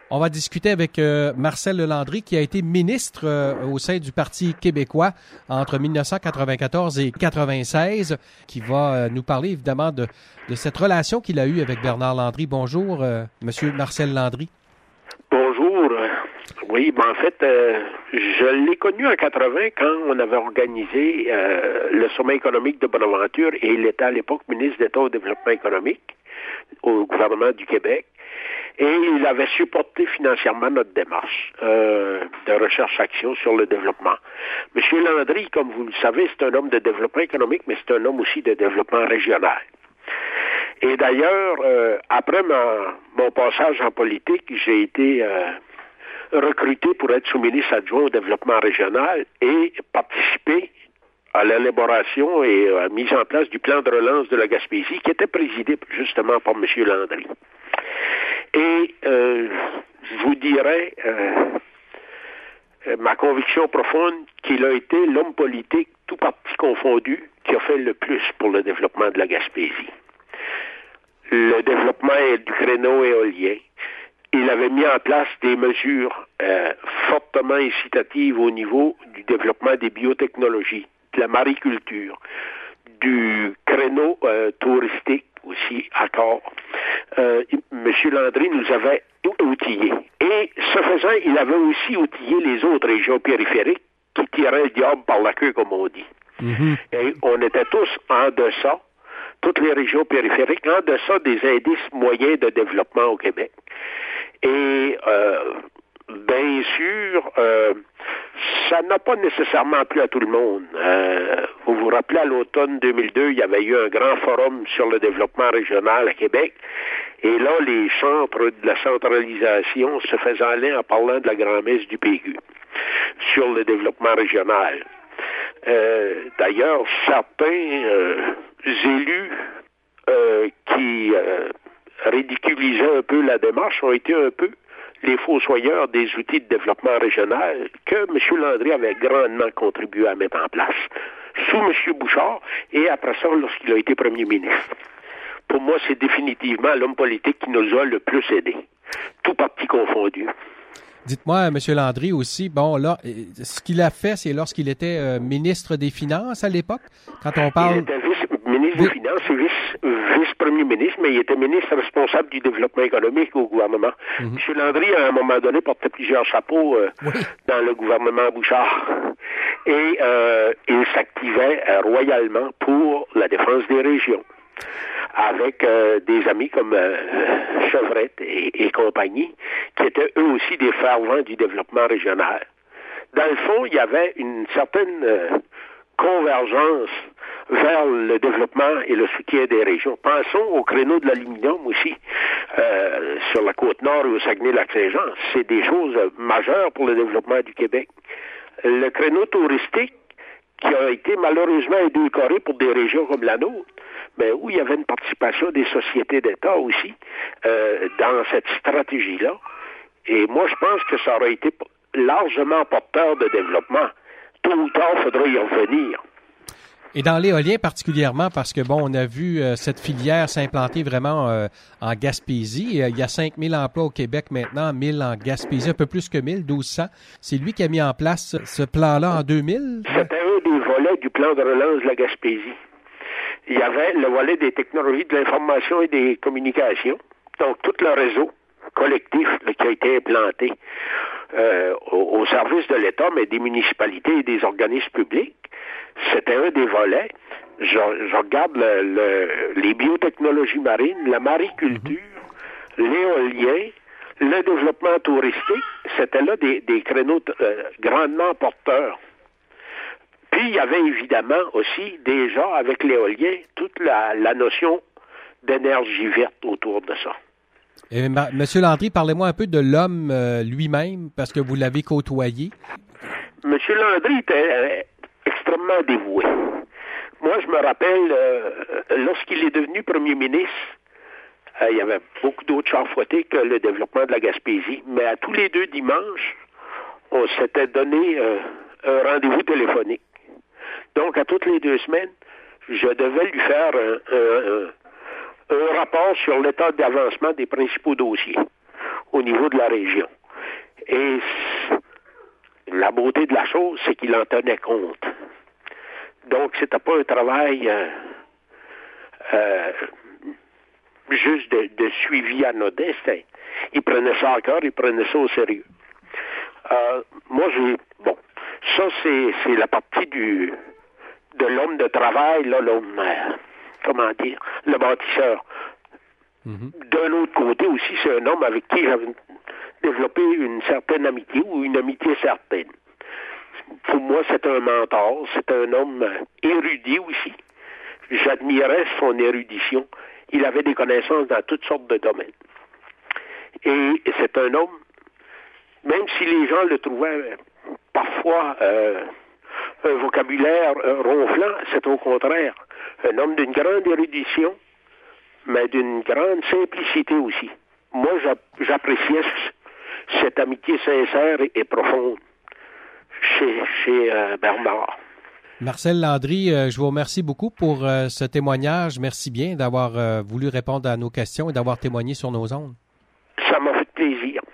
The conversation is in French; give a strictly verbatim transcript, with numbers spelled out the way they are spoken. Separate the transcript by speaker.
Speaker 1: On va discuter avec euh, Marcel Lelandry, qui a été ministre euh, au sein du Parti québécois entre dix-neuf cent quatre-vingt-quatorze et quatre-vingt-seize, qui va euh, nous parler évidemment de, de cette relation qu'il a eue avec Bernard Landry. Bonjour, euh, Monsieur Marcel Landry.
Speaker 2: Bonjour. Oui, ben en fait, euh, je l'ai connu en quatre-vingt quand on avait organisé euh, le sommet économique de Bonaventure et il était à l'époque ministre d'État au développement économique au gouvernement du Québec. Et il avait supporté financièrement notre démarche euh, de recherche-action sur le développement. Monsieur Landry, comme vous le savez, c'est un homme de développement économique, mais c'est un homme aussi de développement régional. Et d'ailleurs, euh, après ma, mon passage en politique, j'ai été euh, recruté pour être sous-ministre adjoint au développement régional et participer à l'élaboration et à la mise en place du plan de relance de la Gaspésie, qui était présidé justement par M. Landry. Et euh, je vous dirais euh, ma conviction profonde qu'il a été l'homme politique, tout parti confondu, qui a fait le plus pour le développement de la Gaspésie. Le développement du créneau éolien. Il avait mis en place des mesures euh, fortement incitatives au niveau du développement des biotechnologies, de la mariculture, du créneau euh, touristique aussi encore. Euh, M. Landry nous avait outillés. Et ce faisant, il avait aussi outillé les autres régions périphériques qui tiraient le diable par la queue, comme on dit. Mm-hmm. Et on était tous en deçà, toutes les régions périphériques, en deçà des indices moyens de développement au Québec. Et euh, bien sûr, euh, ça n'a pas nécessairement plu à tout le monde. Euh, vous vous rappelez, à l'automne deux mille deux, il y avait eu un grand forum sur le développement régional à Québec. Et là, les centres de la centralisation se faisaient aller en parlant de la grand-messe du P Q sur le développement régional. Euh, d'ailleurs, certains euh, élus euh, qui euh, ridiculisaient un peu la démarche ont été un peu les fossoyeurs des outils de développement régional que M. Landry avait grandement contribué à mettre en place sous M. Bouchard et après ça, lorsqu'il a été premier ministre. Pour moi, c'est définitivement l'homme politique qui nous a le plus aidés, tout parti confondu.
Speaker 1: Dites-moi, M. Landry aussi, bon, là, ce qu'il a fait, c'est lorsqu'il était euh, ministre des Finances à l'époque, quand on parle...
Speaker 2: Il était vice-ministre des Finances et vice, vice-premier ministre, mais il était ministre responsable du développement économique au gouvernement. Mm-hmm. M. Landry, à un moment donné, portait plusieurs chapeaux euh, oui. dans le gouvernement Bouchard. Et euh, il s'activait euh, royalement pour la défense des régions, avec euh, des amis comme euh, Chevrette et, et compagnie, qui étaient eux aussi des fervents du développement régional. Dans le fond, il y avait une certaine euh, convergence vers le développement et le soutien des régions. Pensons au créneau de l'aluminium aussi, euh, sur la Côte-Nord et au Saguenay-Lac-Saint-Jean. C'est des choses majeures pour le développement du Québec. Le créneau touristique, qui a été malheureusement édulcoré pour des régions comme la nôtre, mais où il y avait une participation des sociétés d'État aussi euh, dans cette stratégie-là. Et moi, je pense que ça aurait été largement porteur de développement. Tôt ou tard, il faudrait y revenir.
Speaker 1: Et dans l'éolien particulièrement, parce que, bon, on a vu euh, cette filière s'implanter vraiment euh, en Gaspésie. Euh, il y a cinq mille emplois au Québec maintenant, mille en Gaspésie, un peu plus que mille, douze cents. C'est lui qui a mis en place ce plan-là en deux mille?
Speaker 2: C'était un des volets du plan de relance de la Gaspésie. Il y avait le volet des technologies de l'information et des communications, donc tout le réseau collectif là, qui a été implanté euh, au, au service de l'État, mais des municipalités et des organismes publics. C'était un des volets. Je, je regarde le, le, les biotechnologies marines, la mariculture, mm-hmm. l'éolien, le développement touristique. C'était là des, des créneaux euh, grandement porteurs. Puis, il y avait évidemment aussi, déjà, avec l'éolien, toute la, la notion d'énergie verte autour de ça.
Speaker 1: Et, ma, Monsieur Landry, parlez-moi un peu de l'homme euh, lui-même, parce que vous l'avez côtoyé.
Speaker 2: Monsieur Landry était euh, extrêmement dévoué. Moi, je me rappelle, euh, lorsqu'il est devenu premier ministre, euh, il y avait beaucoup d'autres chars fouettés que le développement de la Gaspésie, mais à tous les deux dimanches, on s'était donné euh, un rendez-vous téléphonique. Donc, à toutes les deux semaines, je devais lui faire un, un, un, un rapport sur l'état d'avancement des principaux dossiers. au niveau de la région. Et la beauté de la chose, c'est qu'il en tenait compte. Donc, c'était pas un travail euh, euh, juste de, de suivi anodin. C'était, il prenait ça à cœur, il prenait ça au sérieux. Euh, moi, j'ai... Bon, ça, c'est, c'est la partie du de l'homme de travail, là, l'homme... Euh, comment dire? Le bâtisseur. Mm-hmm. D'un autre côté aussi, c'est un homme avec qui j'avais développé une certaine amitié ou une amitié certaine. Pour moi, c'est un mentor, c'est un homme érudit aussi. J'admirais son érudition. Il avait des connaissances dans toutes sortes de domaines. Et c'est un homme, même si les gens le trouvaient parfois euh, un vocabulaire euh, ronflant, c'est au contraire un homme d'une grande érudition, mais d'une grande simplicité aussi. Moi, j'appréciais cette amitié sincère et, et profonde chez, chez euh, Bernard.
Speaker 1: Marcel Landry, euh, je vous remercie beaucoup pour euh, ce témoignage. Merci bien d'avoir euh, voulu répondre à nos questions et d'avoir témoigné sur nos ondes.
Speaker 2: Ça m'a fait plaisir.